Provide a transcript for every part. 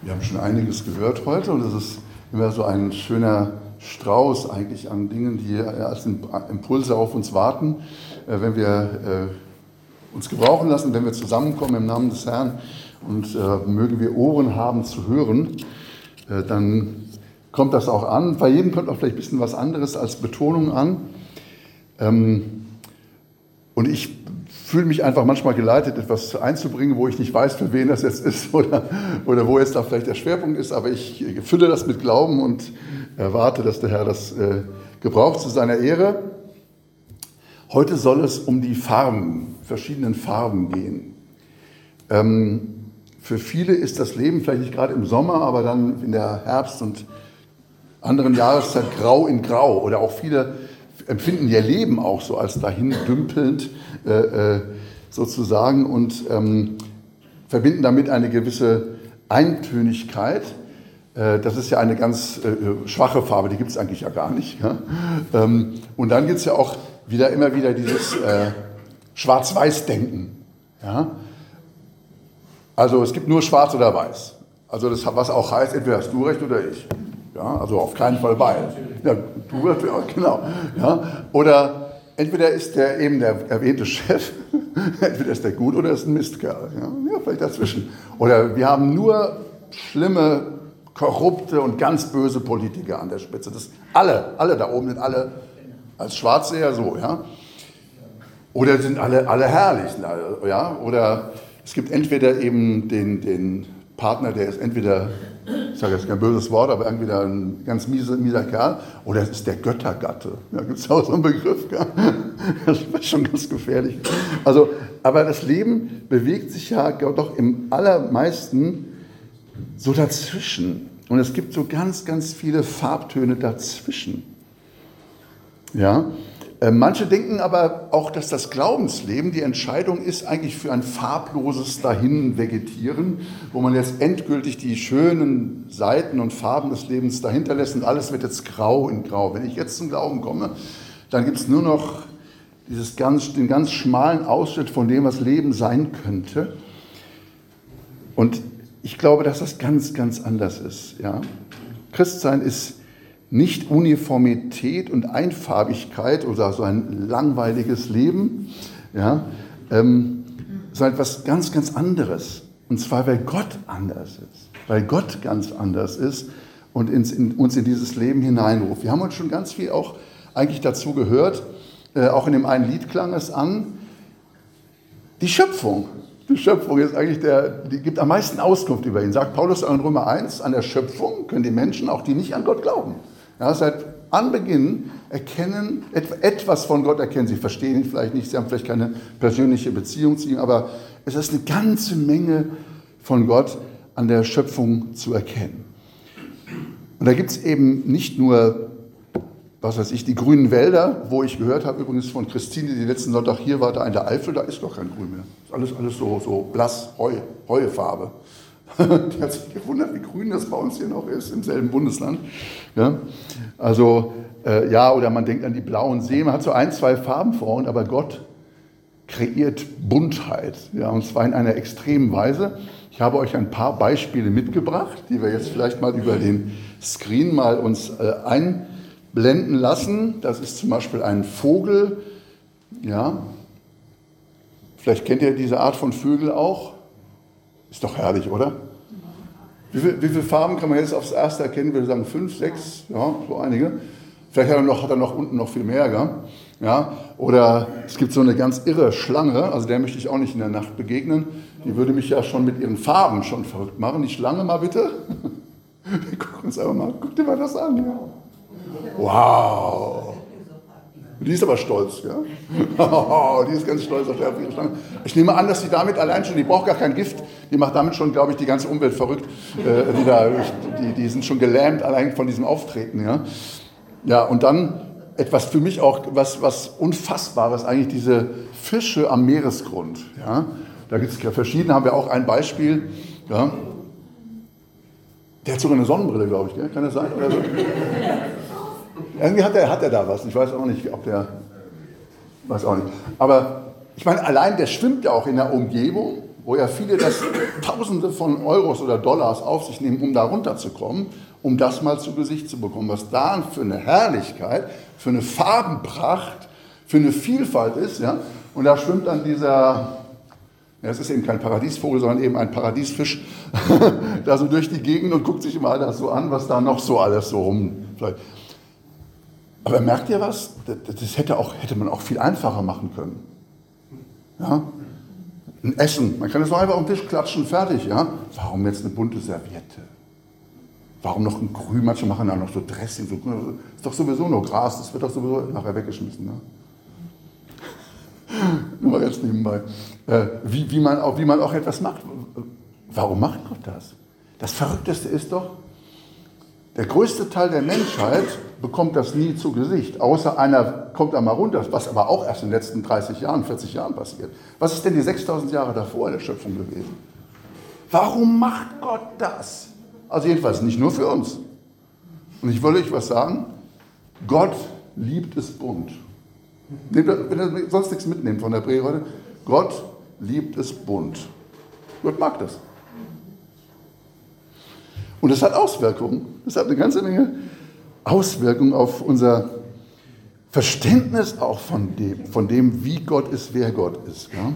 Wir haben schon einiges gehört heute und es ist immer so ein schöner Strauß eigentlich an Dingen, die als Impulse auf uns warten, wenn wir uns gebrauchen lassen, wenn wir zusammenkommen im Namen des Herrn und mögen wir Ohren haben zu hören, dann kommt das auch an. Bei jedem kommt auch vielleicht ein bisschen was anderes als Betonung an. Und ich fühle mich einfach manchmal geleitet, etwas einzubringen, wo ich nicht weiß, für wen das jetzt ist oder wo jetzt da vielleicht der Schwerpunkt ist. Aber ich fülle das mit Glauben und erwarte, dass der Herr das gebraucht zu seiner Ehre. Heute soll es um die Farben, verschiedenen Farben gehen. Für viele ist das Leben vielleicht nicht gerade im Sommer, aber dann in der Herbst- und anderen Jahreszeit grau in grau. Oder auch viele empfinden ihr Leben auch so als dahin dümpelnd sozusagen und verbinden damit eine gewisse Eintönigkeit. Das ist ja eine ganz schwache Farbe, die gibt es eigentlich ja gar nicht. Ja? Und dann gibt es ja auch immer wieder dieses Schwarz-Weiß-Denken. Ja? Also es gibt nur Schwarz oder Weiß. Also das, was auch heißt, entweder hast du recht oder ich. Ja? Also auf keinen Fall beide. Ja, du, genau. Ja? Oder entweder ist der eben der erwähnte Chef, entweder ist der gut oder ist ein Mistkerl. Ja, vielleicht dazwischen. Oder wir haben nur schlimme, korrupte und ganz böse Politiker an der Spitze. Das alle da oben sind alle als Schwarze ja so. Ja? Oder sind alle herrlich. Ja? Oder es gibt entweder eben den Partner, der ist entweder, ich sage jetzt kein böses Wort, aber entweder ein ganz mieser Kerl, oder es ist der Göttergatte. Da gibt es auch so einen Begriff. Ja? Das ist schon ganz gefährlich. Also, aber das Leben bewegt sich ja doch im allermeisten so dazwischen. Und es gibt so ganz, ganz viele Farbtöne dazwischen. Ja? Manche denken aber auch, dass das Glaubensleben die Entscheidung ist eigentlich für ein farbloses Dahinvegetieren, wo man jetzt endgültig die schönen Seiten und Farben des Lebens dahinter lässt und alles wird jetzt grau in grau. Wenn ich jetzt zum Glauben komme, dann gibt es nur noch den ganz schmalen Ausschnitt von dem, was Leben sein könnte. Und ich glaube, dass das ganz, ganz anders ist. Ja? Christsein ist nicht Uniformität und Einfarbigkeit oder so ein langweiliges Leben, ja, sondern etwas ganz, ganz anderes. Und zwar, weil Gott anders ist. Weil Gott ganz anders ist und uns in dieses Leben hineinruft. Wir haben uns schon ganz viel auch eigentlich dazu gehört. Auch in dem einen Lied klang es an. Die Schöpfung. Die Schöpfung ist eigentlich die gibt am meisten Auskunft über ihn. Sagt Paulus in Römer 1, an der Schöpfung können die Menschen, auch die nicht an Gott glauben, ja, seit Anbeginn erkennen, etwas von Gott erkennen. Sie verstehen ihn vielleicht nicht, sie haben vielleicht keine persönliche Beziehung zu ihm, aber es ist eine ganze Menge von Gott an der Schöpfung zu erkennen. Und da gibt es eben nicht nur, was weiß ich, die grünen Wälder, wo ich gehört habe, übrigens von Christine, die letzten Sonntag hier war, da in der Eifel, da ist doch kein Grün mehr. Ist alles so blass, Heufarbe. Die hat sich gewundert, wie grün das bei uns hier noch ist, im selben Bundesland. Ja? Also, oder man denkt an die blauen Seen. Man hat so 1, 2 Farbenformen, aber Gott kreiert Buntheit. Ja? Und zwar in einer extremen Weise. Ich habe euch ein paar Beispiele mitgebracht, die wir jetzt vielleicht mal über den Screen mal uns einblenden lassen. Das ist zum Beispiel ein Vogel. Ja? Vielleicht kennt ihr diese Art von Vögel auch. Ist doch herrlich, oder? Wie viele Farben kann man jetzt aufs Erste erkennen? Wir sagen 5, 6, ja, so einige. Vielleicht hat er noch unten noch viel mehr, gell? Ja? Oder es gibt so eine ganz irre Schlange, also der möchte ich auch nicht in der Nacht begegnen. Die würde mich ja schon mit ihren Farben schon verrückt machen. Die Schlange mal bitte. Wir gucken uns einfach mal, guck dir mal das an. Ja. Wow! Die ist aber stolz, ja? Die ist ganz stolz auf ihre Schlange. Ich nehme an, dass sie damit allein schon, die braucht gar kein Gift, die macht damit schon, glaube ich, die ganze Umwelt verrückt. Die sind schon gelähmt allein von diesem Auftreten. Ja, ja, und dann etwas für mich auch, was Unfassbares, eigentlich diese Fische am Meeresgrund. Ja? Da gibt es ja verschiedene, haben wir auch ein Beispiel. Ja? Der hat sogar eine Sonnenbrille, glaube ich, gell? Kann das sein? Oder so? Irgendwie hat er da was. Ich weiß auch nicht, ob der. Weiß auch nicht. Aber ich meine, allein der schwimmt ja auch in der Umgebung wo ja viele das Tausende von Euros oder Dollars auf sich nehmen, um da runterzukommen, um das mal zu Gesicht zu bekommen, was da für eine Herrlichkeit, für eine Farbenpracht, für eine Vielfalt ist. Ja? Und da schwimmt dann dieser, ja, es ist eben kein Paradiesvogel, sondern eben ein Paradiesfisch, da so durch die Gegend und guckt sich immer das so an, was da noch so alles so rumfliegt. Aber merkt ihr was? Das hätte man auch viel einfacher machen können. Ja? Ein Essen, man kann es doch einfach auf den Tisch klatschen, fertig. Ja? Warum jetzt eine bunte Serviette? Warum noch ein Grün? Manche machen da noch so Dressing. So, ist doch sowieso nur Gras, das wird doch sowieso nachher weggeschmissen. Ne? Nur mal ganz nebenbei. Wie man auch etwas macht. Warum macht Gott das? Das Verrückteste ist doch, der größte Teil der Menschheit bekommt das nie zu Gesicht, außer einer kommt da mal runter, was aber auch erst in den letzten 30 Jahren, 40 Jahren passiert. Was ist denn die 6000 Jahre davor in der Schöpfung gewesen? Warum macht Gott das? Also jedenfalls nicht nur für uns. Und ich wollte euch was sagen, Gott liebt es bunt. Wenn ihr sonst nichts mitnehmt von der Predigt heute, Gott liebt es bunt. Gott mag das. Und das hat Auswirkungen. Das hat eine ganze Menge Auswirkungen auf unser Verständnis auch von dem, wie Gott ist, wer Gott ist. Ja?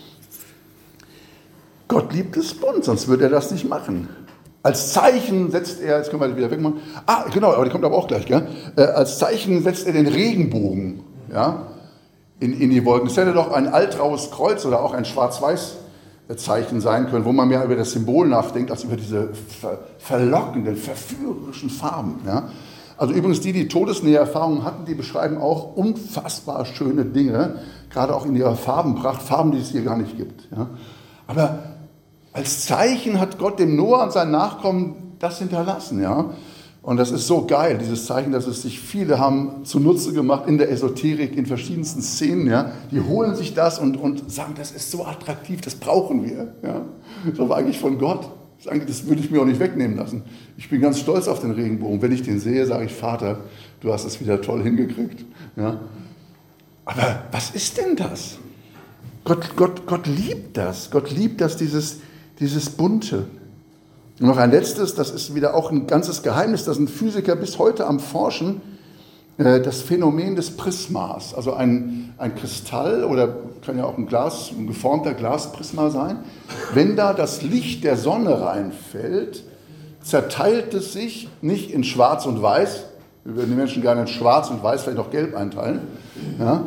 Gott liebt es bunt, sonst würde er das nicht machen. Als Zeichen setzt er, jetzt können wir wieder wegmachen, genau, aber die kommt aber auch gleich, gell? Als Zeichen setzt er den Regenbogen, ja, in die Wolken. Das hätte doch ein altgraues Kreuz oder auch ein Schwarz-Weiß-Zeichen sein können, wo man mehr über das Symbol nachdenkt, als über diese verlockenden, verführerischen Farben. Ja? Also übrigens die Todesnähe-Erfahrungen hatten, die beschreiben auch unfassbar schöne Dinge, gerade auch in ihrer Farbenpracht, Farben, die es hier gar nicht gibt. Ja? Aber als Zeichen hat Gott dem Noah und seinen Nachkommen das hinterlassen. Ja? Und das ist so geil, dieses Zeichen, dass es sich viele haben zunutze gemacht in der Esoterik, in verschiedensten Szenen. Ja? Die holen sich das und sagen, das ist so attraktiv, das brauchen wir. Ja? Das war eigentlich von Gott. Das würde ich mir auch nicht wegnehmen lassen. Ich bin ganz stolz auf den Regenbogen. Wenn ich den sehe, sage ich, Vater, du hast es wieder toll hingekriegt. Ja? Aber was ist denn das? Gott liebt das. Gott liebt das, dieses Bunte. Und noch ein letztes, das ist wieder auch ein ganzes Geheimnis, da sind Physiker bis heute am Forschen, das Phänomen des Prismas. Also ein Kristall oder kann ja auch ein geformter Glasprisma sein. Wenn da das Licht der Sonne reinfällt, zerteilt es sich nicht in Schwarz und Weiß. Wir würden die Menschen gerne in Schwarz und Weiß, vielleicht noch Gelb einteilen. Ja,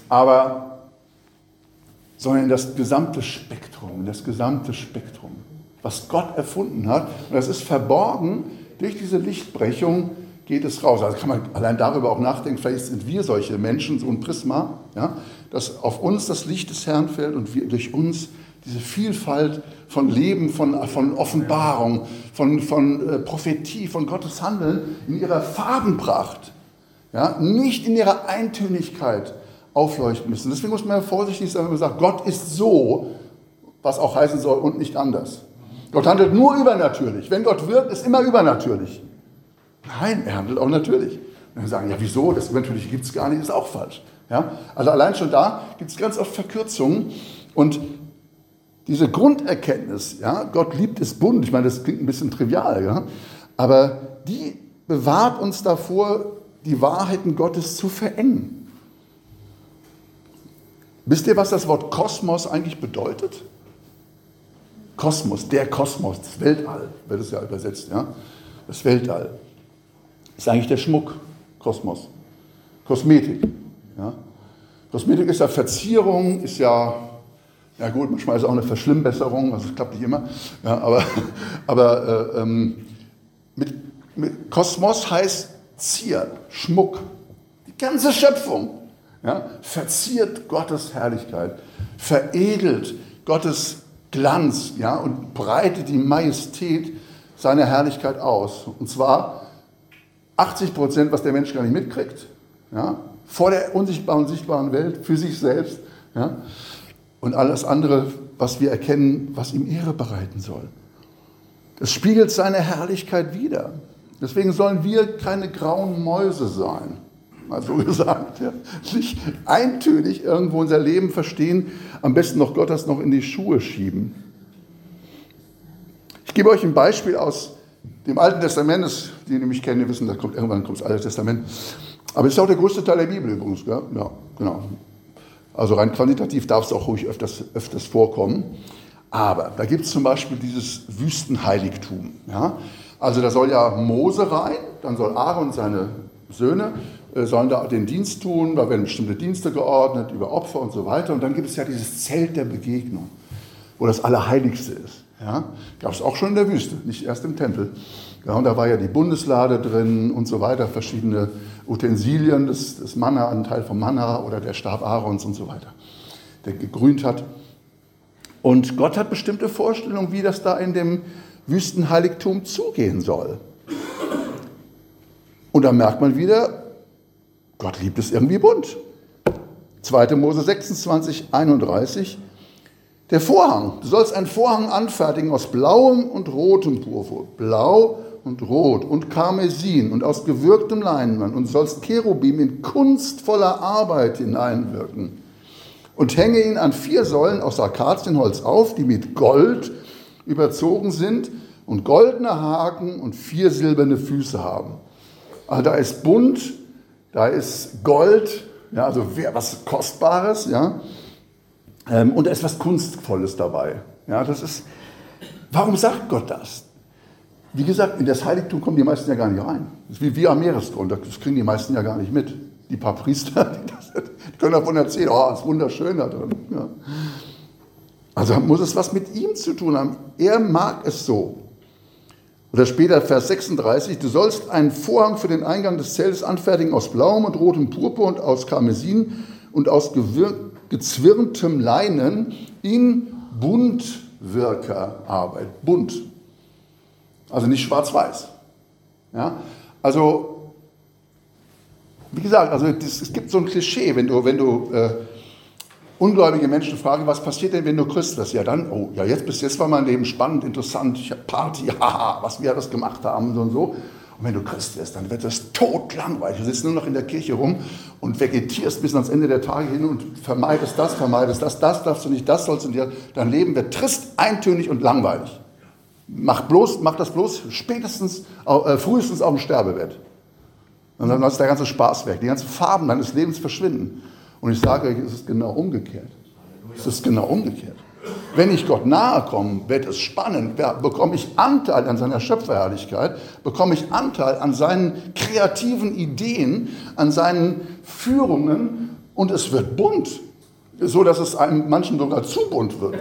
sondern in das gesamte Spektrum, was Gott erfunden hat. Und das ist verborgen, durch diese Lichtbrechung geht es raus. Also kann man allein darüber auch nachdenken, vielleicht sind wir solche Menschen, so ein Prisma, ja, dass auf uns das Licht des Herrn fällt und wir durch uns diese Vielfalt von Leben, von Offenbarung, von Prophetie, von Gottes Handeln in ihrer Farbenpracht, ja, nicht in ihrer Eintönigkeit aufleuchten müssen. Deswegen muss man ja vorsichtig sein, wenn man sagt, Gott ist so, was auch heißen soll, und nicht anders. Gott handelt nur übernatürlich. Wenn Gott wirkt, ist immer übernatürlich. Nein, er handelt auch natürlich. Und dann sagen, ja wieso, das Übernatürliche gibt es gar nicht, ist auch falsch. Ja? Also allein schon da gibt es ganz oft Verkürzungen. Und diese Grunderkenntnis, ja, Gott liebt es bunt, ich meine, das klingt ein bisschen trivial, ja? Aber die bewahrt uns davor, die Wahrheiten Gottes zu verengen. Wisst ihr, was das Wort Kosmos eigentlich bedeutet? Kosmos, der Kosmos, das Weltall, wird es ja übersetzt, ja? Das Weltall ist eigentlich der Schmuck, Kosmos, Kosmetik. Ja? Kosmetik ist ja Verzierung, ist ja gut, manchmal ist es auch eine Verschlimmbesserung, also es klappt nicht immer, ja, aber mit Kosmos heißt Zier, Schmuck, die ganze Schöpfung. Ja, verziert Gottes Herrlichkeit, veredelt Gottes Glanz, ja, und breitet die Majestät seiner Herrlichkeit aus. Und zwar 80%, was der Mensch gar nicht mitkriegt, ja, vor der unsichtbaren, sichtbaren Welt, für sich selbst. Ja, und alles andere, was wir erkennen, was ihm Ehre bereiten soll. Es spiegelt seine Herrlichkeit wider. Deswegen sollen wir keine grauen Mäuse sein. Mal so gesagt, ja. Nicht eintönig irgendwo unser Leben verstehen, am besten noch Gott das noch in die Schuhe schieben. Ich gebe euch ein Beispiel aus dem Alten Testament. Die mich kennen, die wissen, irgendwann kommt das Alte Testament. Aber es ist auch der größte Teil der Bibel übrigens. Gell? Ja, genau. Also rein quantitativ darf es auch ruhig öfters vorkommen. Aber da gibt es zum Beispiel dieses Wüstenheiligtum. Ja? Also da soll ja Mose rein, dann soll Aaron und seine Söhne sollen da den Dienst tun, da werden bestimmte Dienste geordnet, über Opfer und so weiter. Und dann gibt es ja dieses Zelt der Begegnung, wo das Allerheiligste ist. Ja? Gab es auch schon in der Wüste, nicht erst im Tempel. Ja, und da war ja die Bundeslade drin und so weiter, verschiedene Utensilien, das Manna, ein Teil vom Manna oder der Stab Aarons und so weiter, der gegrünt hat. Und Gott hat bestimmte Vorstellungen, wie das da in dem Wüstenheiligtum zugehen soll. Und da merkt man wieder, Gott liebt es irgendwie bunt. 2. Mose 26, 31. Der Vorhang. Du sollst einen Vorhang anfertigen aus blauem und rotem Purpur. Blau und rot und Karmesin und aus gewirktem Leinwand und sollst Cherubim in kunstvoller Arbeit hineinwirken. Und hänge ihn an 4 Säulen aus Akazienholz auf, die mit Gold überzogen sind und goldene Haken und 4 silberne Füße haben. Also da ist bunt, da ist Gold, ja, also was Kostbares, ja, und da ist was Kunstvolles dabei. Ja, das ist, warum sagt Gott das? Wie gesagt, in das Heiligtum kommen die meisten ja gar nicht rein. Das ist wie am Meeresgrund, das kriegen die meisten ja gar nicht mit. Die paar Priester, die können davon erzählen, oh, das ist wunderschön da drin. Ja. Also muss es was mit ihm zu tun haben. Er mag es so. Oder später Vers 36, du sollst einen Vorhang für den Eingang des Zeltes anfertigen aus blauem und rotem Purpur und aus Karmesin und aus gezwirntem Leinen in Buntwirkerarbeit. Bunt. Also nicht schwarz-weiß. Ja? Also, wie gesagt, also es gibt so ein Klischee, wenn du ungläubige Menschen fragen, was passiert denn, wenn du Christ wirst? Ja, dann, oh, ja, jetzt war mein Leben spannend, interessant, ich habe Party, haha, was wir alles gemacht haben und so. Und wenn du Christ wirst, dann wird das totlangweilig. Du sitzt nur noch in der Kirche rum und vegetierst bis ans Ende der Tage hin und vermeidest das darfst du nicht, das sollst du nicht. Dein Leben wird trist, eintönig und langweilig. Mach das bloß frühestens auf dem Sterbebett. Und dann ist der ganze Spaß weg, die ganzen Farben deines Lebens verschwinden. Und ich sage euch, es ist genau umgekehrt. Es ist genau umgekehrt. Wenn ich Gott nahe komme, wird es spannend. Bekomme ich Anteil an seiner Schöpferherrlichkeit, bekomme ich Anteil an seinen kreativen Ideen, an seinen Führungen und es wird bunt. So, dass es einem manchen sogar zu bunt wird.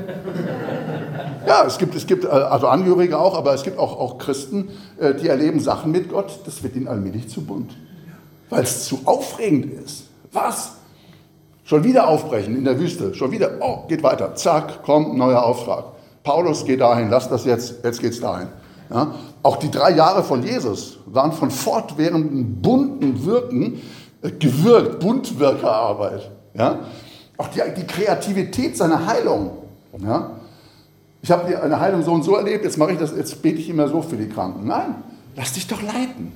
Ja, es gibt also Angehörige auch, aber es gibt auch Christen, die erleben Sachen mit Gott, das wird ihnen allmählich zu bunt. Weil es zu aufregend ist. Was? Schon wieder aufbrechen in der Wüste, schon wieder, oh, geht weiter, zack, komm, neuer Auftrag. Paulus, geht dahin, lass das jetzt geht's dahin. Ja? Auch die 3 Jahre von Jesus waren von fortwährenden bunten Wirken gewirkt, Buntwirkerarbeit. Ja? Auch die Kreativität seiner Heilung. Ja? Ich habe eine Heilung so und so erlebt, jetzt bete ich immer so für die Kranken. Nein, lass dich doch leiten,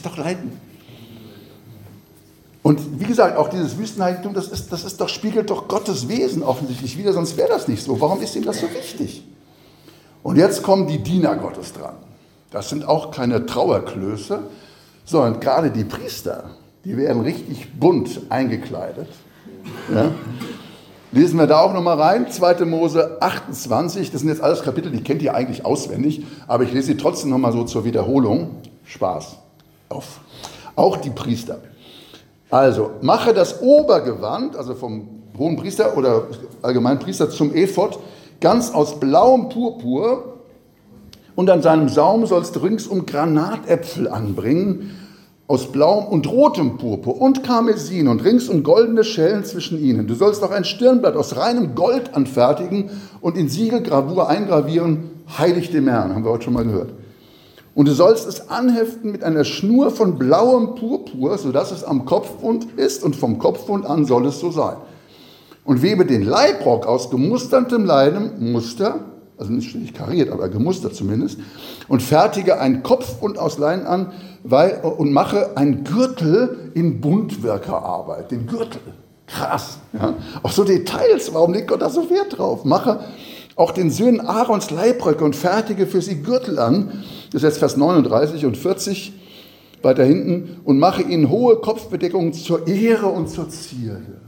Und wie gesagt, auch dieses Wüstenheiligtum, spiegelt doch Gottes Wesen offensichtlich wider, sonst wäre das nicht so. Warum ist ihm das so wichtig? Und jetzt kommen die Diener Gottes dran. Das sind auch keine Trauerklöße, sondern gerade die Priester, die werden richtig bunt eingekleidet. Ja? Lesen wir da auch nochmal rein, 2. Mose 28, das sind jetzt alles Kapitel, die kennt ihr eigentlich auswendig, aber ich lese sie trotzdem nochmal so zur Wiederholung. Spaß. Auf. Auch die Priester. Also, mache das Obergewand, also vom hohen Priester oder allgemeinen Priester zum Ephod, ganz aus blauem Purpur und an seinem Saum sollst du ringsum Granatäpfel anbringen, aus blauem und rotem Purpur und Karmesin und ringsum goldene Schellen zwischen ihnen. Du sollst auch ein Stirnblatt aus reinem Gold anfertigen und in Siegelgravur eingravieren, heilig dem Herrn, haben wir heute schon mal gehört. Und du sollst es anheften mit einer Schnur von blauem Purpur, sodass es am Kopfbund ist und vom Kopfbund an soll es so sein. Und webe den Leibrock aus gemustertem Leinen, Muster, also nicht kariert, aber gemustert zumindest, und fertige ein Kopfbund aus Leinen an und mache einen Gürtel in Buntwirkerarbeit. Den Gürtel. Krass. Ja? Auch so Details, warum legt Gott da so Wert drauf? Mache auch den Söhnen Aarons Leibröcke und fertige für sie Gürtel an. Das ist jetzt Vers 39 und 40 weiter hinten. Und mache ihnen hohe Kopfbedeckungen zur Ehre und zur Zierde.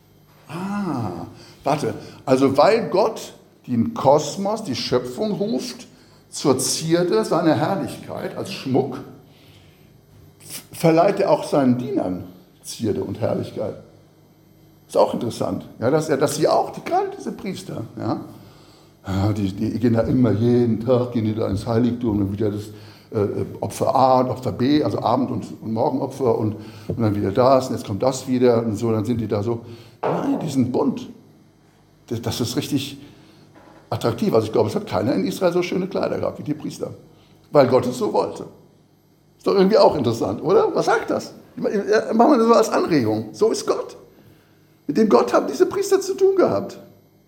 Warte. Also weil Gott den Kosmos, die Schöpfung ruft, zur Zierde seiner Herrlichkeit als Schmuck, verleiht er auch seinen Dienern Zierde und Herrlichkeit. Ist auch interessant, ja, dass sie auch, gerade diese Priester, die gehen da immer jeden Tag gehen die da ins Heiligtum und wieder das Opfer A und Opfer B, also Abend- und Morgenopfer und dann wieder das und jetzt kommt das wieder und so, dann sind die da so, nein, die sind bunt. Das ist richtig attraktiv. Also ich glaube, es hat keiner in Israel so schöne Kleider gehabt wie die Priester, weil Gott es so wollte. Ist doch irgendwie auch interessant, oder? Was sagt das? Machen wir das so als Anregung. So ist Gott. Mit dem Gott haben diese Priester zu tun gehabt.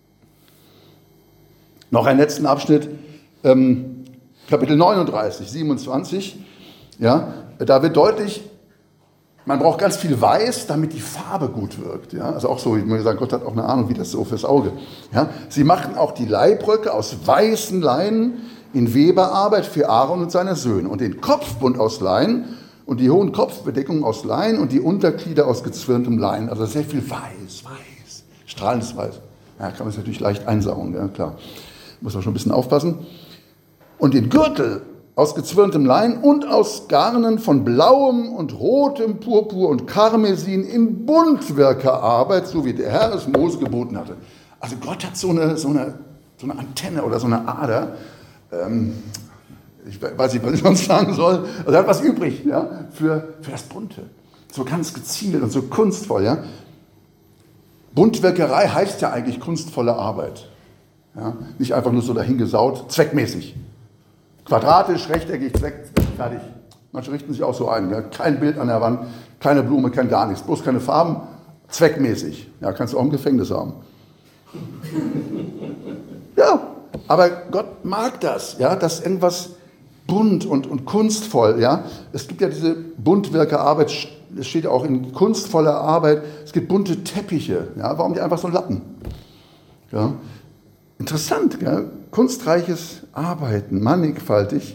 Noch einen letzten Abschnitt, Kapitel 39, 27. Ja, da wird deutlich, man braucht ganz viel Weiß, damit die Farbe gut wirkt. Ja, also auch so, ich muss sagen, Gott hat auch eine Ahnung, wie das so fürs Auge. Ja, sie machten auch die Leibröcke aus weißen Leinen in Weberarbeit für Aaron und seine Söhne und den Kopfbund aus Leinen und die hohen Kopfbedeckungen aus Leinen und die Unterglieder aus gezwirntem Leinen. Also sehr viel weiß, strahlendes Weiß. Ja, kann man es natürlich leicht einsaugen, ja, klar. Muss man schon ein bisschen aufpassen. Und den Gürtel aus gezwirntem Lein und aus Garnen von blauem und rotem Purpur und Karmesin in Buntwirkerarbeit, so wie der Herr es Mose geboten hatte. Also Gott hat so eine Antenne oder so eine Ader, ich weiß nicht, was ich sonst sagen soll, also er hat was übrig, ja, für das Bunte. So ganz gezielt und so kunstvoll. Ja. Buntwirkerei heißt ja eigentlich kunstvolle Arbeit. Ja. Nicht einfach nur so dahingesaut, zweckmäßig. Quadratisch, rechteckig, fertig. Manche richten sich auch so ein. Ja. Kein Bild an der Wand, keine Blume, kein gar nichts. Bloß keine Farben, zweckmäßig. Ja, kannst du auch im Gefängnis haben. Ja, aber Gott mag das, ja, dass irgendwas bunt und kunstvoll, ja. Es gibt ja diese Buntwirkerarbeit, es steht auch in kunstvoller Arbeit, es gibt bunte Teppiche, ja. Warum nicht einfach so ein Lappen? Ja. Interessant, gell? Kunstreiches Arbeiten, mannigfaltig.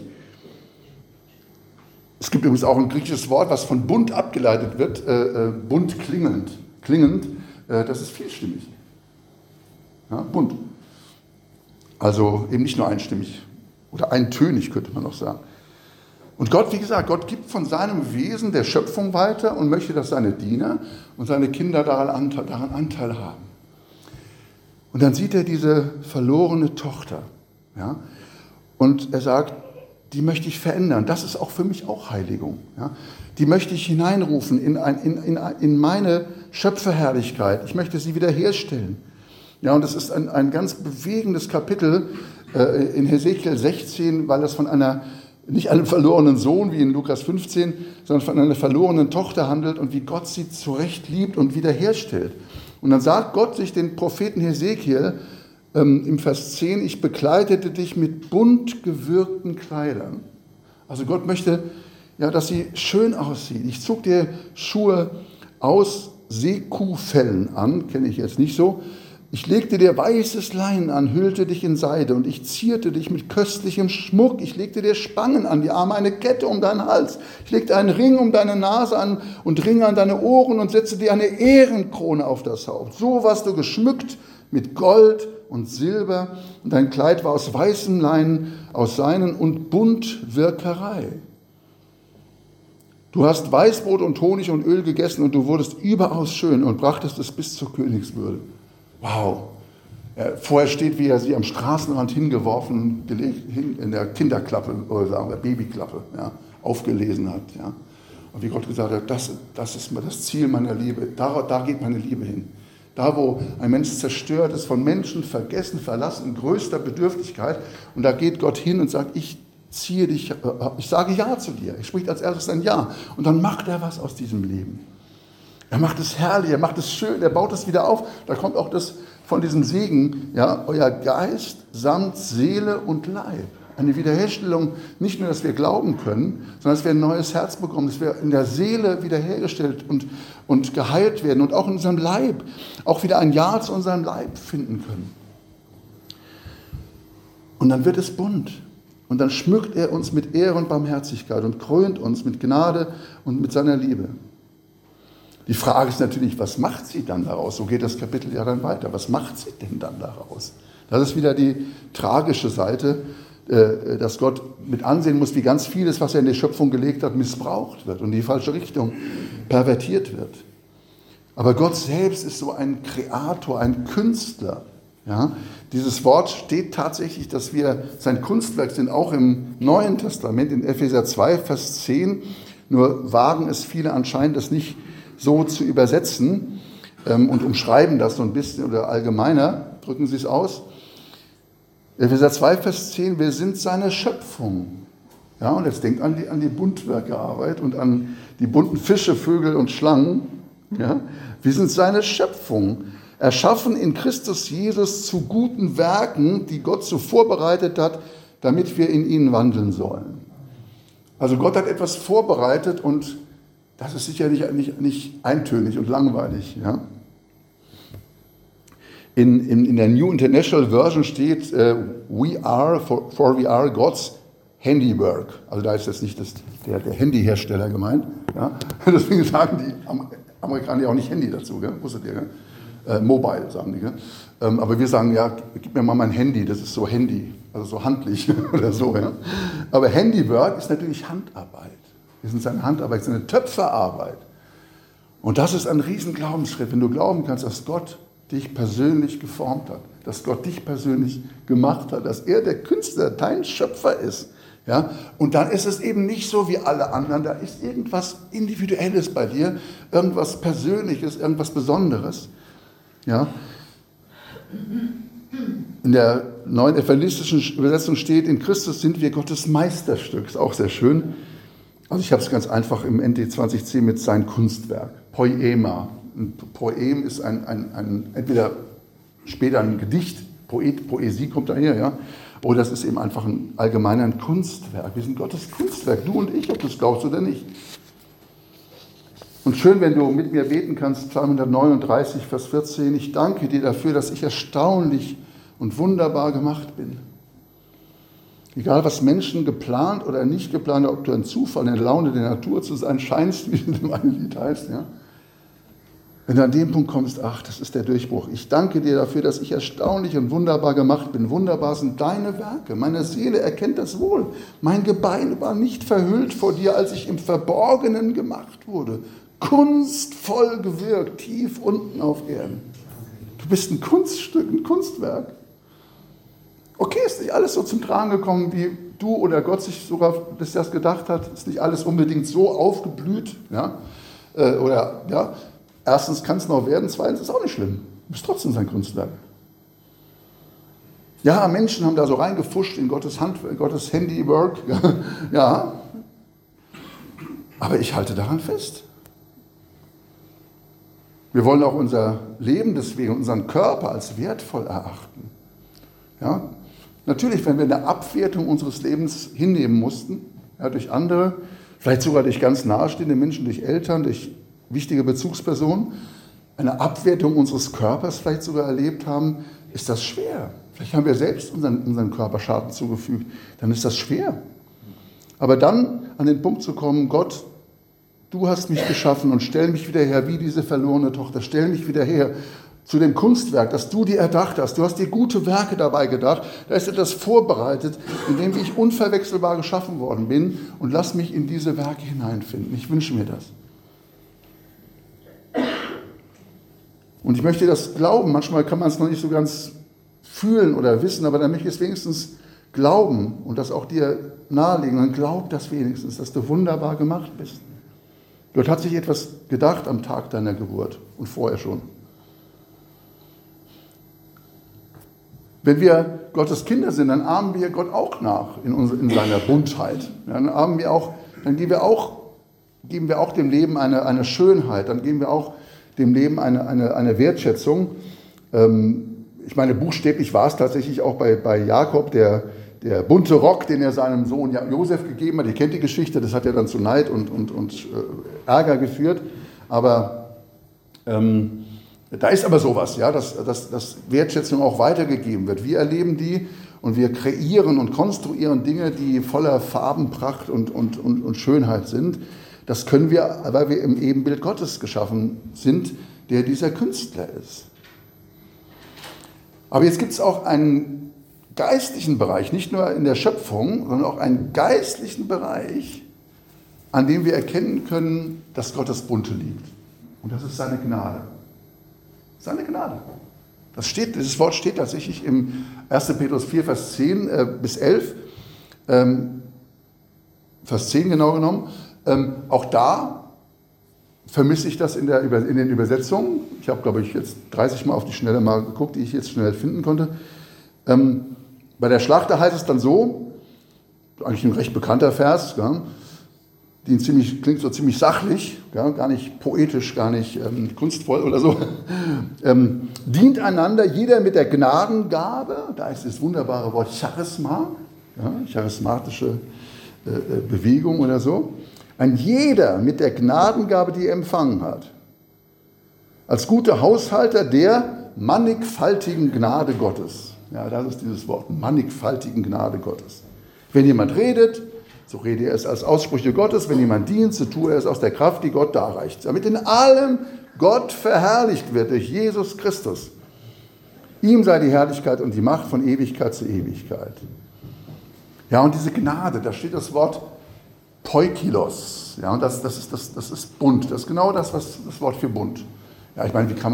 Es gibt übrigens auch ein griechisches Wort, was von bunt abgeleitet wird, bunt klingend, das ist vielstimmig. Ja, bunt. Also eben nicht nur einstimmig oder eintönig, könnte man noch sagen. Und Gott, wie gesagt, Gott gibt von seinem Wesen der Schöpfung weiter und möchte, dass seine Diener und seine Kinder daran Anteil haben. Und dann sieht er diese verlorene Tochter. Ja? Und er sagt, die möchte ich verändern. Das ist auch für mich auch Heiligung. Ja? Die möchte ich hineinrufen in meine Schöpferherrlichkeit. Ich möchte sie wiederherstellen. Ja, und das ist ein ganz bewegendes Kapitel in Hesekiel 16, weil das von nicht einem verlorenen Sohn wie in Lukas 15, sondern von einer verlorenen Tochter handelt und wie Gott sie zurecht liebt und wiederherstellt. Und dann sagt Gott sich den Propheten Hesekiel im Vers 10, ich bekleidete dich mit bunt gewirkten Kleidern. Also Gott möchte, ja, dass sie schön aussieht. Ich zog dir Schuhe aus Seekuhfellen an, kenne ich jetzt nicht so. Ich legte dir weißes Leinen an, hüllte dich in Seide und ich zierte dich mit köstlichem Schmuck. Ich legte dir Spangen an die Arme, eine Kette um deinen Hals. Ich legte einen Ring um deine Nase an und Ringe an deine Ohren und setzte dir eine Ehrenkrone auf das Haupt. So warst du geschmückt mit Gold und Silber und dein Kleid war aus weißem Leinen, aus Seinen und Buntwirkerei. Du hast Weißbrot und Honig und Öl gegessen und du wurdest überaus schön und brachtest es bis zur Königswürde. Wow. Vorher steht, wie er sie am Straßenrand hingeworfen, in der Kinderklappe oder sagen wir Babyklappe, ja, aufgelesen hat. Ja. Und wie Gott gesagt hat, das ist das Ziel meiner Liebe, da geht meine Liebe hin. Da, wo ein Mensch zerstört ist, von Menschen vergessen, verlassen, in größter Bedürftigkeit. Und da geht Gott hin und sagt, ich ziehe dich, ich sage Ja zu dir. Er spricht als erstes ein Ja. Und dann macht er was aus diesem Leben. Er macht es herrlich, er macht es schön, er baut es wieder auf. Da kommt auch das von diesem Segen, ja, euer Geist samt Seele und Leib. Eine Wiederherstellung, nicht nur, dass wir glauben können, sondern dass wir ein neues Herz bekommen, dass wir in der Seele wiederhergestellt und geheilt werden und auch in unserem Leib, auch wieder ein Ja zu unserem Leib finden können. Und dann wird es bunt. Und dann schmückt er uns mit Ehre und Barmherzigkeit und krönt uns mit Gnade und mit seiner Liebe. Die Frage ist natürlich, was macht sie dann daraus? So geht das Kapitel ja dann weiter. Was macht sie denn dann daraus? Das ist wieder die tragische Seite, dass Gott mit ansehen muss, wie ganz vieles, was er in die Schöpfung gelegt hat, missbraucht wird und in die falsche Richtung pervertiert wird. Aber Gott selbst ist so ein Kreator, ein Künstler. Ja? Dieses Wort steht tatsächlich, dass wir sein Kunstwerk sind, auch im Neuen Testament, in Epheser 2, Vers 10. Nur wagen es viele anscheinend, das nicht so zu übersetzen und umschreiben das so ein bisschen oder allgemeiner, drücken sie es aus. Epheser 2, Vers 10, wir sind seine Schöpfung. Ja, und jetzt denkt an die Buntwerkearbeit und an die bunten Fische, Vögel und Schlangen. Ja, wir sind seine Schöpfung, erschaffen in Christus Jesus zu guten Werken, die Gott so vorbereitet hat, damit wir in ihnen wandeln sollen. Also Gott hat etwas vorbereitet und das ist sicherlich nicht eintönig und langweilig. Ja? In der New International Version steht, we are, for we are God's handiwork. Also da ist jetzt nicht der Handyhersteller gemeint. Ja? Deswegen sagen die Amerikaner ja auch nicht Handy dazu, gell? Wusstet ihr, gell? Mobile sagen die. Gell? Aber wir sagen, ja, gib mir mal mein Handy, das ist so Handy, also so handlich oder so. Ja? Aber Handiwork ist natürlich Handarbeit. Wir sind seine Handarbeit, seine Töpferarbeit. Und das ist ein riesen Glaubensschritt, wenn du glauben kannst, dass Gott dich persönlich geformt hat, dass Gott dich persönlich gemacht hat, dass er der Künstler, dein Schöpfer ist. Ja? Und dann ist es eben nicht so wie alle anderen, da ist irgendwas Individuelles bei dir, irgendwas Persönliches, irgendwas Besonderes. Ja? In der neuen evangelistischen Übersetzung steht, in Christus sind wir Gottes Meisterstück, ist auch sehr schön. Also ich habe es ganz einfach im NT 2010 mit sein Kunstwerk, Poema. Ein Poem ist entweder später ein Gedicht, Poesie kommt daher, ja, oder das ist eben einfach ein allgemeiner Kunstwerk. Wir sind Gottes Kunstwerk, du und ich, ob du es glaubst oder nicht. Und schön, wenn du mit mir beten kannst, Psalm 139, Vers 14, ich danke dir dafür, dass ich erstaunlich und wunderbar gemacht bin. Egal, was Menschen geplant oder nicht geplant haben, ob du ein Zufall, eine Laune der Natur zu sein scheinst, wie es in dem einen Lied heißt, ja. Wenn du an dem Punkt kommst, ach, das ist der Durchbruch. Ich danke dir dafür, dass ich erstaunlich und wunderbar gemacht bin. Wunderbar sind deine Werke. Meine Seele erkennt das wohl. Mein Gebein war nicht verhüllt vor dir, als ich im Verborgenen gemacht wurde. Kunstvoll gewirkt, tief unten auf Erden. Du bist ein Kunststück, ein Kunstwerk. Okay, ist nicht alles so zum Tragen gekommen, wie du oder Gott sich sogar das gedacht hat. Ist nicht alles unbedingt so aufgeblüht. Ja? Oder, ja, erstens kann es noch werden, zweitens ist auch nicht schlimm. Du bist trotzdem sein Kunstwerk. Ja, Menschen haben da so reingefuscht in Gottes Handiwork. Ja, aber ich halte daran fest. Wir wollen auch unser Leben deswegen, unseren Körper als wertvoll erachten. Ja, natürlich, wenn wir eine Abwertung unseres Lebens hinnehmen mussten, ja, durch andere, vielleicht sogar durch ganz nahestehende Menschen, durch Eltern, durch wichtige Bezugspersonen, eine Abwertung unseres Körpers vielleicht sogar erlebt haben, ist das schwer. Vielleicht haben wir selbst unseren Körper Schaden zugefügt, dann ist das schwer. Aber dann an den Punkt zu kommen, Gott, du hast mich geschaffen und stell mich wieder her wie diese verlorene Tochter, stell mich wieder her zu dem Kunstwerk, das du dir erdacht hast. Du hast dir gute Werke dabei gedacht, da ist etwas vorbereitet, in dem ich unverwechselbar geschaffen worden bin und lass mich in diese Werke hineinfinden. Ich wünsche mir das. Und ich möchte das glauben, manchmal kann man es noch nicht so ganz fühlen oder wissen, aber dann möchte ich es wenigstens glauben und das auch dir nahelegen. Dann glaub das wenigstens, dass du wunderbar gemacht bist. Gott hat sich etwas gedacht am Tag deiner Geburt und vorher schon. Wenn wir Gottes Kinder sind, dann ahmen wir Gott auch nach in seiner Buntheit. Dann geben wir auch dem Leben eine Schönheit, dann geben wir auch dem Leben eine Wertschätzung. Ich meine, buchstäblich war es tatsächlich auch bei Jakob, der bunte Rock, den er seinem Sohn Josef gegeben hat. Ihr kennt die Geschichte, das hat ja dann zu Neid und Ärger geführt. Aber da ist aber sowas, ja, dass Wertschätzung auch weitergegeben wird. Wir erleben die und wir kreieren und konstruieren Dinge, die voller Farbenpracht und Schönheit sind. Das können wir, weil wir im Ebenbild Gottes geschaffen sind, der dieser Künstler ist. Aber jetzt gibt es auch einen geistlichen Bereich, nicht nur in der Schöpfung, sondern auch einen geistlichen Bereich, an dem wir erkennen können, dass Gottes Bunte liegt. Und das ist seine Gnade. Seine Gnade. Dieses Wort steht tatsächlich im 1. Petrus 4, Vers 10 bis 11, Vers 10 genau genommen. Auch da vermisse ich das in den Übersetzungen. Ich habe, glaube ich, jetzt 30 Mal auf die Schnelle mal geguckt, die ich jetzt schnell finden konnte. Bei der Schlachter heißt es dann so, eigentlich ein recht bekannter Vers, ja, klingt so ziemlich sachlich, ja, gar nicht poetisch, gar nicht kunstvoll oder so. Dient einander jeder mit der Gnadengabe, da ist das wunderbare Wort Charisma, ja, charismatische Bewegung oder so. Ein jeder mit der Gnadengabe, die er empfangen hat. Als guter Haushalter der mannigfaltigen Gnade Gottes. Ja, das ist dieses Wort, mannigfaltigen Gnade Gottes. Wenn jemand redet, so rede er es als Aussprüche Gottes. Wenn jemand dient, so tue er es aus der Kraft, die Gott darreicht. Damit in allem Gott verherrlicht wird durch Jesus Christus. Ihm sei die Herrlichkeit und die Macht von Ewigkeit zu Ewigkeit. Ja, und diese Gnade, da steht das Wort Poikilos. Ja, und das ist bunt. Das ist genau das Wort für bunt. Ja, ich meine, wie kann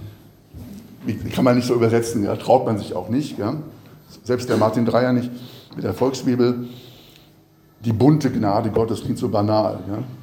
man nicht so übersetzen? Ja, traut man sich auch nicht. Ja? Selbst der Martin Dreyer nicht mit der Volksbibel. Die bunte Gnade Gottes klingt so banal.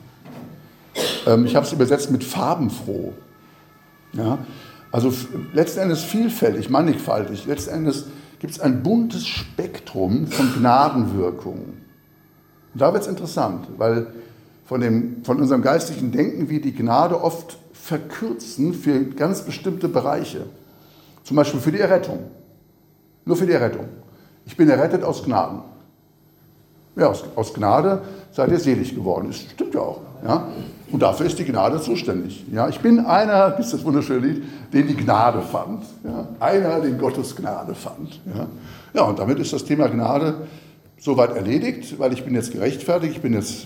Ja? Ich habe es übersetzt mit farbenfroh. Ja? Also letzten Endes vielfältig, mannigfaltig. Letzten Endes gibt es ein buntes Spektrum von Gnadenwirkungen. Und da wird es interessant, weil von unserem geistlichen Denken wir die Gnade oft verkürzen für ganz bestimmte Bereiche. Zum Beispiel für die Errettung. Nur für die Errettung. Ich bin errettet aus Gnaden. Ja, aus Gnade seid ihr selig geworden. Das stimmt ja auch. Ja? Und dafür ist die Gnade zuständig. Ja? Ich bin einer, das ist das wunderschöne Lied, den die Gnade fand. Ja? Einer, den Gottes Gnade fand. Ja? Ja, und damit ist das Thema Gnade soweit erledigt, weil ich bin jetzt gerechtfertigt, ich bin jetzt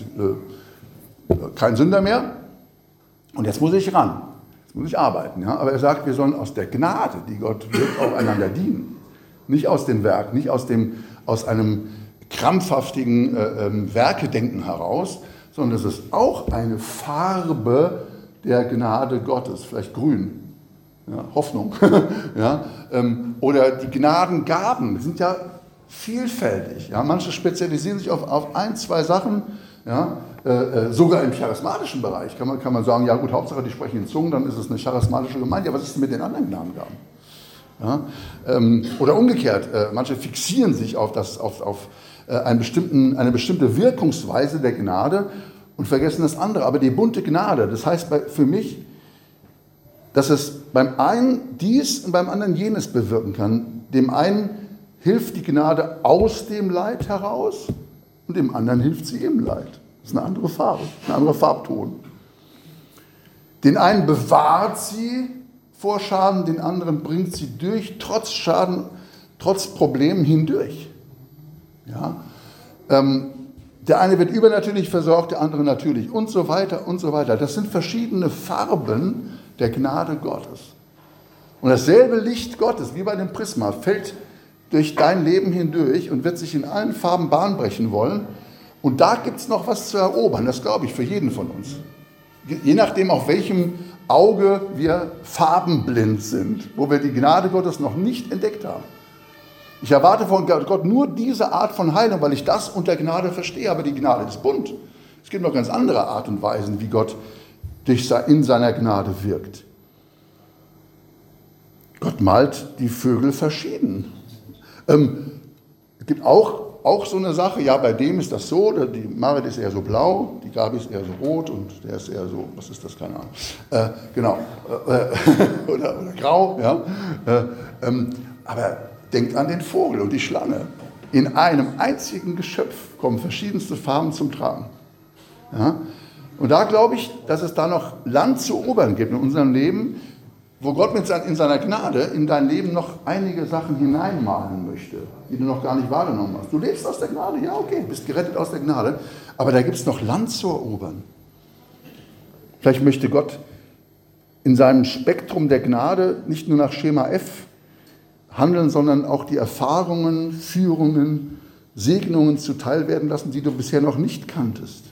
kein Sünder mehr. Und jetzt muss ich ran. Jetzt muss ich arbeiten. Ja? Aber er sagt, wir sollen aus der Gnade, die Gott wirkt, auch einander dienen. Nicht aus dem Werk, nicht aus einem krampfhaftigen Werkedenken heraus, sondern es ist auch eine Farbe der Gnade Gottes, vielleicht grün, ja, Hoffnung, ja, oder die Gnadengaben sind ja vielfältig. Ja, manche spezialisieren sich auf ein, zwei Sachen, ja, sogar im charismatischen Bereich kann man sagen, ja gut, Hauptsache die sprechen in Zungen, dann ist es eine charismatische Gemeinde, ja, was ist denn mit den anderen Gnadengaben? Ja, oder umgekehrt, manche fixieren sich auf eine bestimmte Wirkungsweise der Gnade und vergessen das andere. Aber die bunte Gnade, das heißt für mich, dass es beim einen dies und beim anderen jenes bewirken kann. Dem einen hilft die Gnade aus dem Leid heraus und dem anderen hilft sie im Leid. Das ist eine andere Farbe, ein anderer Farbton. Den einen bewahrt sie vor Schaden, den anderen bringt sie durch, trotz Schaden, trotz Problemen hindurch. Ja? Der eine wird übernatürlich versorgt, der andere natürlich und so weiter und so weiter. Das sind verschiedene Farben der Gnade Gottes. Und dasselbe Licht Gottes, wie bei dem Prisma, fällt durch dein Leben hindurch und wird sich in allen Farben Bahn brechen wollen. Und da gibt es noch was zu erobern, das glaube ich, für jeden von uns. Je nachdem, auf welchem Auge wir farbenblind sind, wo wir die Gnade Gottes noch nicht entdeckt haben. Ich erwarte von Gott nur diese Art von Heilung, weil ich das unter Gnade verstehe, aber die Gnade ist bunt. Es gibt noch ganz andere Art und Weisen, wie Gott in seiner Gnade wirkt. Gott malt die Vögel verschieden. Es gibt auch so eine Sache, ja, bei dem ist das so, die Marit ist eher so blau, die Gabi ist eher so rot und der ist eher so, was ist das, keine Ahnung, genau, oder grau, ja. Aber denkt an den Vogel und die Schlange. In einem einzigen Geschöpf kommen verschiedenste Farben zum Tragen. Ja? Und da glaube ich, dass es da noch Land zu erobern gibt in unserem Leben, wo Gott in seiner Gnade in dein Leben noch einige Sachen hineinmalen möchte, die du noch gar nicht wahrgenommen hast. Du lebst aus der Gnade, ja okay, bist gerettet aus der Gnade, aber da gibt es noch Land zu erobern. Vielleicht möchte Gott in seinem Spektrum der Gnade nicht nur nach Schema F handeln, sondern auch die Erfahrungen, Führungen, Segnungen zuteil werden lassen, die du bisher noch nicht kanntest.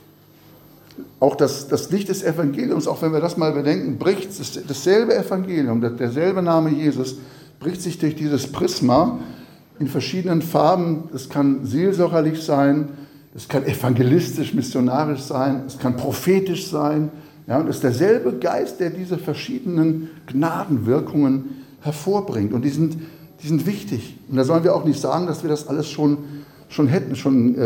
Auch das Licht des Evangeliums, auch wenn wir das mal bedenken, bricht dasselbe Evangelium, derselbe Name Jesus, bricht sich durch dieses Prisma in verschiedenen Farben. Es kann seelsorgerlich sein, es kann evangelistisch, missionarisch sein, es kann prophetisch sein. Ja, und es ist derselbe Geist, der diese verschiedenen Gnadenwirkungen hervorbringt. Und die sind wichtig. Und da sollen wir auch nicht sagen, dass wir das alles schon hätten,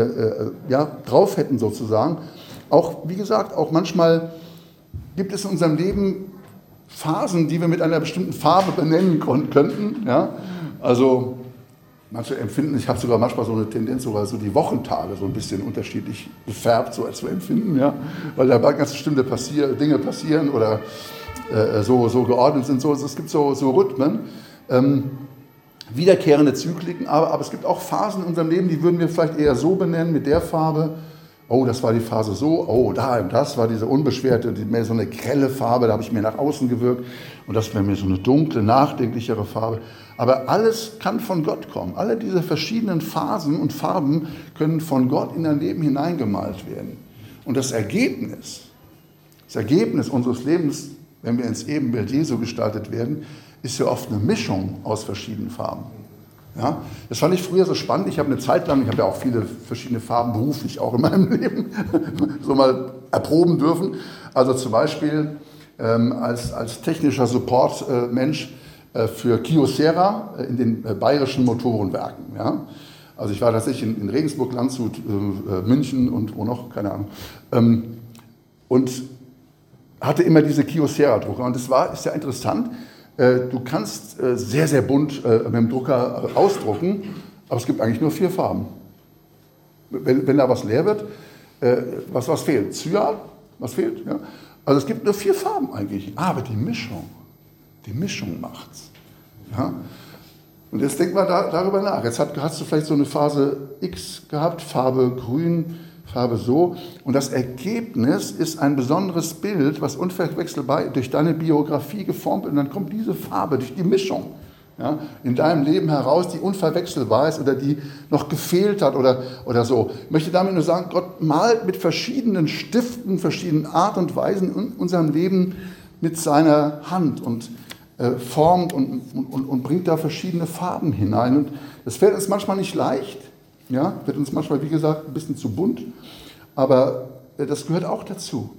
drauf hätten sozusagen. Auch, wie gesagt, auch manchmal gibt es in unserem Leben Phasen, die wir mit einer bestimmten Farbe benennen könnten. Ja? Also manche empfinden, ich habe sogar manchmal so eine Tendenz, sogar so die Wochentage so ein bisschen unterschiedlich gefärbt, so als zu empfinden, ja? Weil da ganz bestimmte Dinge passieren oder so geordnet sind. Es gibt so Rhythmen, wiederkehrende Zykliken, aber es gibt auch Phasen in unserem Leben, die würden wir vielleicht eher so benennen, mit der Farbe. Oh, das war die Phase so, oh, das war diese unbeschwerte, mehr so eine grelle Farbe, da habe ich mehr nach außen gewirkt und das wäre mir so eine dunkle, nachdenklichere Farbe. Aber alles kann von Gott kommen. Alle diese verschiedenen Phasen und Farben können von Gott in dein Leben hineingemalt werden. Und das Ergebnis unseres Lebens, wenn wir ins Ebenbild Jesu gestaltet werden, ist ja oft eine Mischung aus verschiedenen Farben. Ja, das fand ich früher so spannend. Ich habe eine Zeit lang, ich habe ja auch viele verschiedene Farben beruflich auch in meinem Leben so mal erproben dürfen. Also zum Beispiel als technischer Support-Mensch für Kyocera in den bayerischen Motorenwerken. Ja. Also ich war tatsächlich in Regensburg, Landshut, München und wo noch, keine Ahnung. Und hatte immer diese Kyocera-Drucker. Und ist ja interessant. Du kannst sehr, sehr bunt mit dem Drucker ausdrucken, aber es gibt eigentlich nur 4 Farben. Wenn da was leer wird, was fehlt? Cyan? Was fehlt? Ja? Also es gibt nur 4 Farben eigentlich, aber die Mischung macht's. Ja? Und jetzt denk mal darüber nach. Jetzt hast du vielleicht so eine Phase X gehabt, Farbe grün, Farbe so. Und das Ergebnis ist ein besonderes Bild, was unverwechselbar durch deine Biografie geformt wird. Und dann kommt diese Farbe durch die Mischung ja, in deinem Leben heraus, die unverwechselbar ist oder die noch gefehlt hat oder so. Ich möchte damit nur sagen, Gott malt mit verschiedenen Stiften, verschiedenen Art und Weisen in unserem Leben mit seiner Hand und formt und bringt da verschiedene Farben hinein. Und das fällt uns manchmal nicht leicht. Ja, wird uns manchmal, wie gesagt, ein bisschen zu bunt, aber das gehört auch dazu.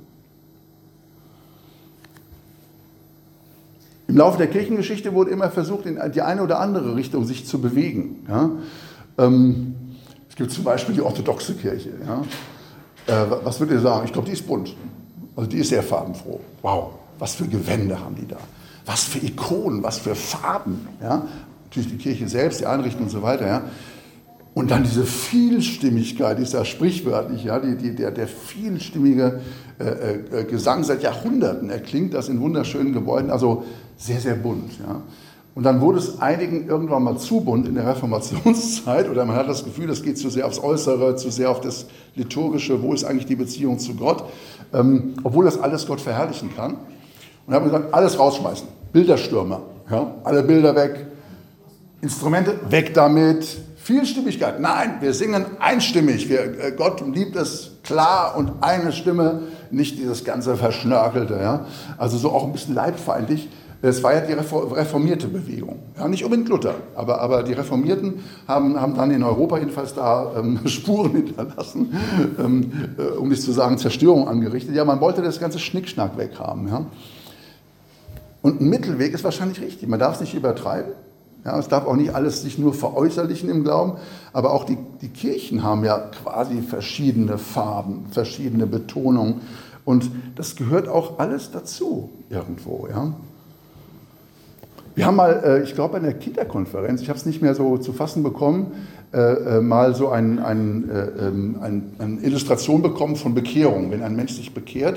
Im Laufe der Kirchengeschichte wurde immer versucht, in die eine oder andere Richtung sich zu bewegen. Ja. Es gibt zum Beispiel die orthodoxe Kirche. Ja. Was würdet ihr sagen? Ich glaube, die ist bunt. Also die ist sehr farbenfroh. Wow, was für Gewände haben die da? Was für Ikonen, was für Farben. Ja. Natürlich die Kirche selbst, die Einrichtung und so weiter. Ja. Und dann diese Vielstimmigkeit, die ist ja sprichwörtlich, ja, der vielstimmige Gesang seit Jahrhunderten erklingt das in wunderschönen Gebäuden, also sehr, sehr bunt. Ja. Und dann wurde es einigen irgendwann mal zu bunt in der Reformationszeit oder man hat das Gefühl, das geht zu sehr aufs Äußere, zu sehr auf das Liturgische, wo ist eigentlich die Beziehung zu Gott, obwohl das alles Gott verherrlichen kann. Und haben gesagt, alles rausschmeißen, Bilderstürmer, ja, alle Bilder weg, Instrumente weg damit, Vielstimmigkeit. Nein, wir singen einstimmig. Gott liebt es klar und eine Stimme, nicht dieses ganze Verschnörkelte. Ja? Also so auch ein bisschen leibfeindlich. Es war ja die reformierte Bewegung. Ja, nicht unbedingt Luther, aber die Reformierten haben dann in Europa jedenfalls da Spuren hinterlassen, um nicht zu sagen Zerstörung angerichtet. Ja, man wollte das ganze Schnickschnack weghaben. Ja? Und ein Mittelweg ist wahrscheinlich richtig. Man darf es nicht übertreiben. Ja, es darf auch nicht alles sich nur veräußerlichen im Glauben, aber auch die Kirchen haben ja quasi verschiedene Farben, verschiedene Betonungen und das gehört auch alles dazu irgendwo. Ja. Wir haben mal, ich glaube, bei einer Kinderkonferenz, ich habe es nicht mehr so zu fassen bekommen, mal so eine Illustration bekommen von Bekehrung, wenn ein Mensch sich bekehrt.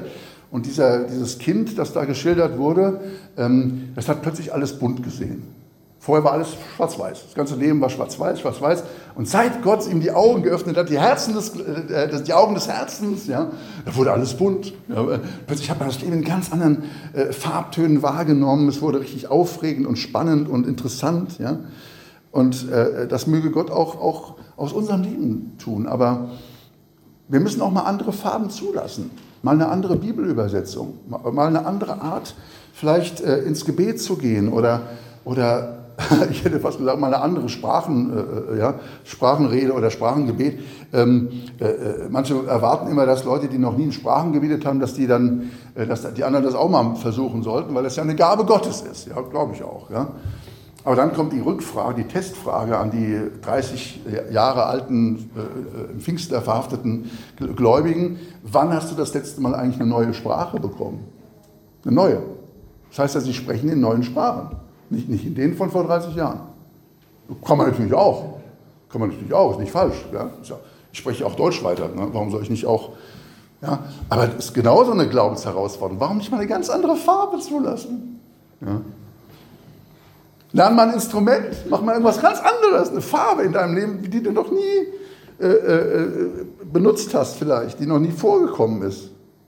Und dieses Kind, das da geschildert wurde, das hat plötzlich alles bunt gesehen. Vorher war alles schwarz-weiß. Das ganze Leben war schwarz-weiß, schwarz-weiß. Und seit Gott ihm die Augen geöffnet hat, die Augen des Herzens, ja, da wurde alles bunt. Ja, plötzlich hat man das Leben in ganz anderen Farbtönen wahrgenommen. Es wurde richtig aufregend und spannend und interessant. Ja. Und das möge Gott auch aus unserem Leben tun. Aber wir müssen auch mal andere Farben zulassen. Mal eine andere Bibelübersetzung. Mal eine andere Art, vielleicht ins Gebet zu gehen oder ich hätte fast gesagt, mal eine andere Sprachenrede oder Sprachengebet. Manche erwarten immer, dass Leute, die noch nie in Sprachen gebetet haben, dass die anderen das auch mal versuchen sollten, weil das ja eine Gabe Gottes ist. Ja, glaube ich auch. Ja. Aber dann kommt die Rückfrage, die Testfrage an die 30 Jahre alten, im Pfingster verhafteten Gläubigen. Wann hast du das letzte Mal eigentlich eine neue Sprache bekommen? Eine neue. Das heißt ja, sie sprechen in neuen Sprachen. Nicht in denen von vor 30 Jahren. Kann man natürlich auch. Ist nicht falsch. Ja? Ich spreche auch Deutsch weiter. Ne? Warum soll ich nicht auch? Ja? Aber das ist genauso eine Glaubensherausforderung. Warum nicht mal eine ganz andere Farbe zulassen? Ja? Lern mal ein Instrument. Mach mal irgendwas ganz anderes. Eine Farbe in deinem Leben, die du noch nie benutzt hast vielleicht, die noch nie vorgekommen ist.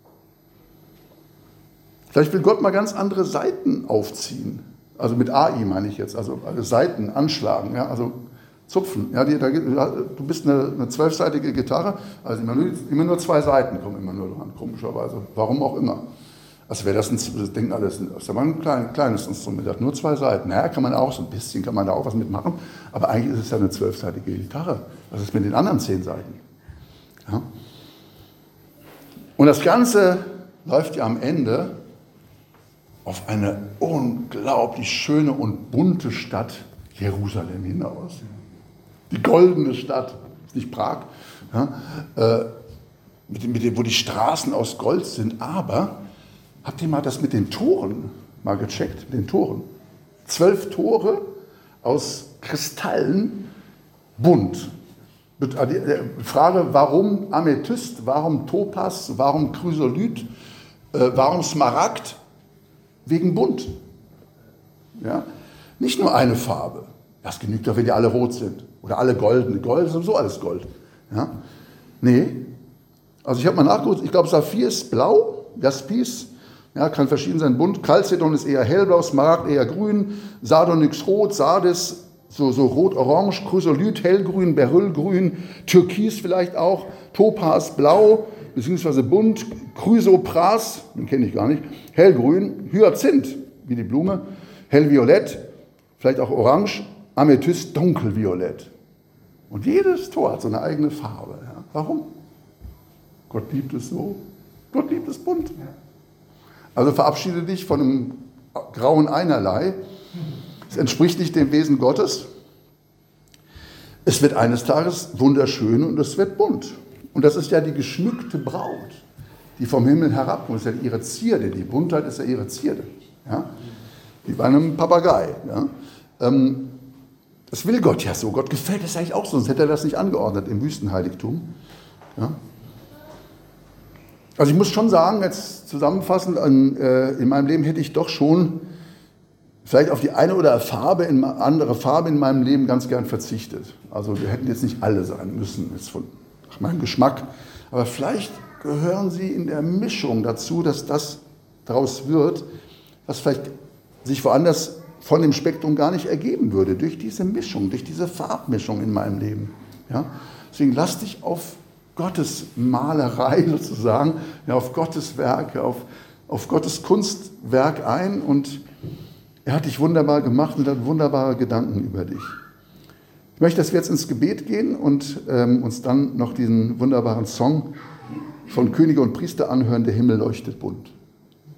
Vielleicht will Gott mal ganz andere Seiten aufziehen. Also mit AI meine ich jetzt, also Saiten anschlagen, ja, also zupfen. Ja, du bist eine 12-seitige Gitarre, also immer nur 2 Saiten kommen immer nur dran, komischerweise. Warum auch immer. Also wäre das denken alle, das ist aber ein kleines Instrument, das hat nur 2 Saiten. Naja, kann man auch, so ein bisschen kann man da auch was mitmachen, aber eigentlich ist es ja eine 12-seitige Gitarre. Was ist mit den anderen 10 Saiten? Ja? Und das Ganze läuft ja am Ende auf eine unglaublich schöne und bunte Stadt Jerusalem hinaus. Die goldene Stadt, nicht Prag, ja, wo die Straßen aus Gold sind. Aber habt ihr mal das mit den Toren mal gecheckt? Mit den Toren. 12 Tore aus Kristallen, bunt. Die Frage, warum Amethyst, warum Topas, warum Chrysolith, warum Smaragd? Wegen bunt. Ja? Nicht nur eine Farbe. Das genügt doch, wenn die alle rot sind. Oder alle golden. Gold ist sowieso alles Gold. Ja? Nee. Also ich habe mal nachgeguckt, ich glaube Saphir ist blau, Jaspis, ja, kann verschieden sein, bunt. Chalcedon ist eher hellblau, Smaragd eher grün, Sardonyx rot, Sardis so rot-orange, Chrysolith hellgrün, Beryllgrün, Türkis vielleicht auch, Topas blau, beziehungsweise bunt, Chrysopras, den kenne ich gar nicht, hellgrün, Hyazinth, wie die Blume, hellviolett, vielleicht auch orange, Amethyst, dunkelviolett. Und jedes Tor hat so eine eigene Farbe. Ja. Warum? Gott liebt es so. Gott liebt es bunt. Also verabschiede dich von einem grauen Einerlei. Es entspricht nicht dem Wesen Gottes. Es wird eines Tages wunderschön und es wird bunt. Und das ist ja die geschmückte Braut, die vom Himmel herabkommt. Das ist ja ihre Zierde. Die Buntheit ist ja ihre Zierde. Ja? Wie bei einem Papagei. Ja? Das will Gott ja so. Gott gefällt es eigentlich auch so, sonst hätte er das nicht angeordnet im Wüstenheiligtum. Ja? Also ich muss schon sagen, jetzt zusammenfassend, in meinem Leben hätte ich doch schon vielleicht auf die eine oder andere Farbe in meinem Leben ganz gern verzichtet. Also wir hätten jetzt nicht alle sein müssen, jetzt nach meinem Geschmack. Aber vielleicht gehören sie in der Mischung dazu, dass das daraus wird, was vielleicht sich woanders von dem Spektrum gar nicht ergeben würde, durch diese Mischung, durch diese Farbmischung in meinem Leben. Ja? Deswegen lass dich auf Gottes Malerei sozusagen, ja, auf Gottes Werke, auf Gottes Kunstwerk ein, und er hat dich wunderbar gemacht und hat wunderbare Gedanken über dich. Ich möchte, dass wir jetzt ins Gebet gehen und uns dann noch diesen wunderbaren Song von Könige und Priester anhören, der Himmel leuchtet bunt.